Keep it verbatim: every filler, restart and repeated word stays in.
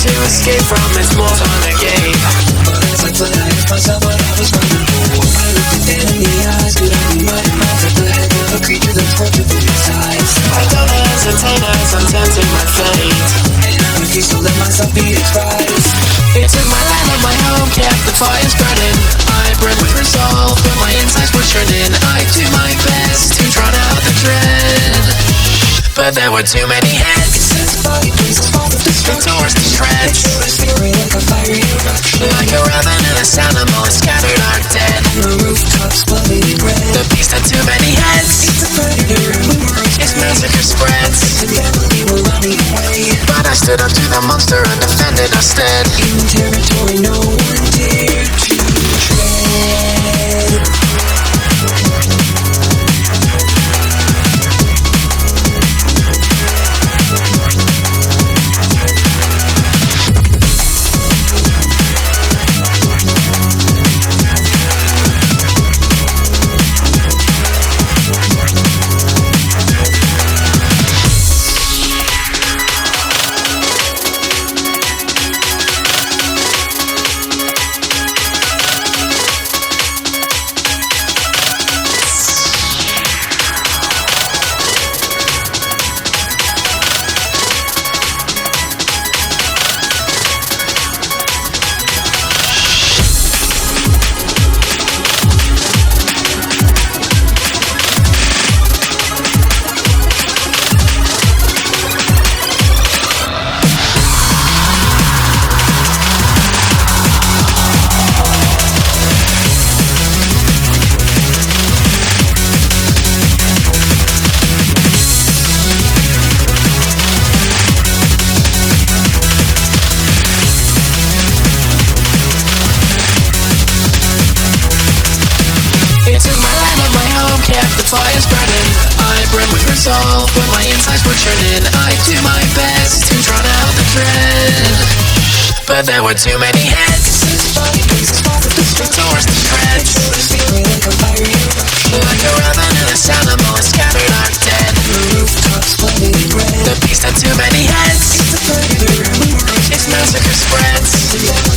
to escape from its molten agape. But as I play, I asked myself what I was running for. I looked it dead in the eyes, could I be running off at the head of a creature that's tortured through its eyes? I don't hesitate as I'm tempting my fate, and I refuse to let myself be its prize. It took my land and my home, kept the fires burning. I burned with resolve, but my insides were churning. I do my best to drown out the dread, but there were too many heads. Body pieces fall with destruction, towards the shreds. Fury like a fiery eruption, like a ravenous animal, it scattered our dead. The rooftops bloody red. The beast had too many heads. It's a predator who moves. Its massacre spreads. The family were running away, but I stood up to the monster and defended instead. in territory no one dared to tread. Kept the fires burning. I burned with resolve, but my insides were churning. I do my best to drown out the dread, but there were too many heads. Towards the shreds. Like a ravenous animal, it scattered our dead. The beast had too many heads. Its massacre spreads.